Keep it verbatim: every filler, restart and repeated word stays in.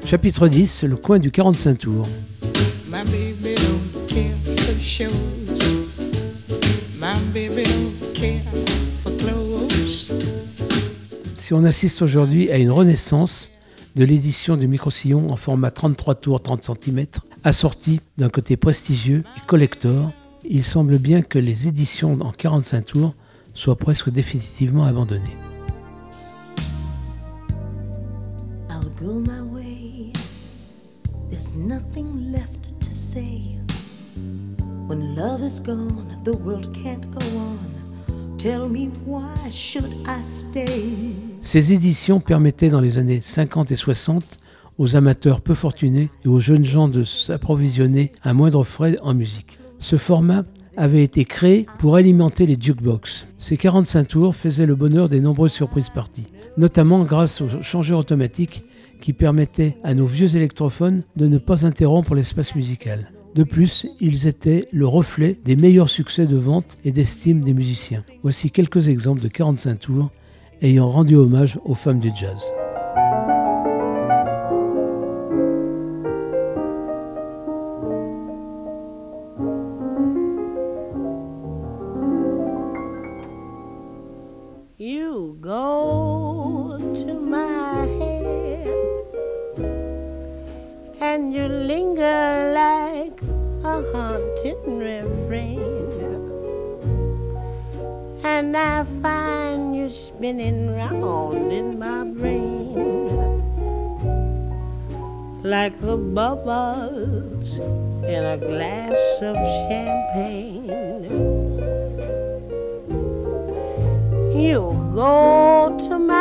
Chapitre dix, le coin du quarante-cinq tours. My baby don't care for shows. My baby don't care for clothes. Si on assiste aujourd'hui à une renaissance de l'édition du micro-sillon en format trente-trois tours trente centimètres, assorti d'un côté prestigieux et collector, il semble bien que les éditions en quarante-cinq tours soient presque définitivement abandonnées. I'll go my way. There's nothing left to say. When love is gone, the world can't go on. Tell me why should I stay? Ces éditions permettaient dans les années cinquante et soixante aux amateurs peu fortunés et aux jeunes gens de s'approvisionner à moindre frais en musique. Ce format avait été créé pour alimenter les jukebox. Ces quarante-cinq tours faisaient le bonheur des nombreuses surprises parties, notamment grâce au changeur automatique qui permettait à nos vieux électrophones de ne pas interrompre l'espace musical. De plus, ils étaient le reflet des meilleurs succès de vente et d'estime des musiciens. Voici quelques exemples de quarante-cinq tours ayant rendu hommage aux femmes du jazz. You go to my head and you linger like a haunting refrain, and I find you spinning round in my brain like the bubbles in a glass of champagne. You go to my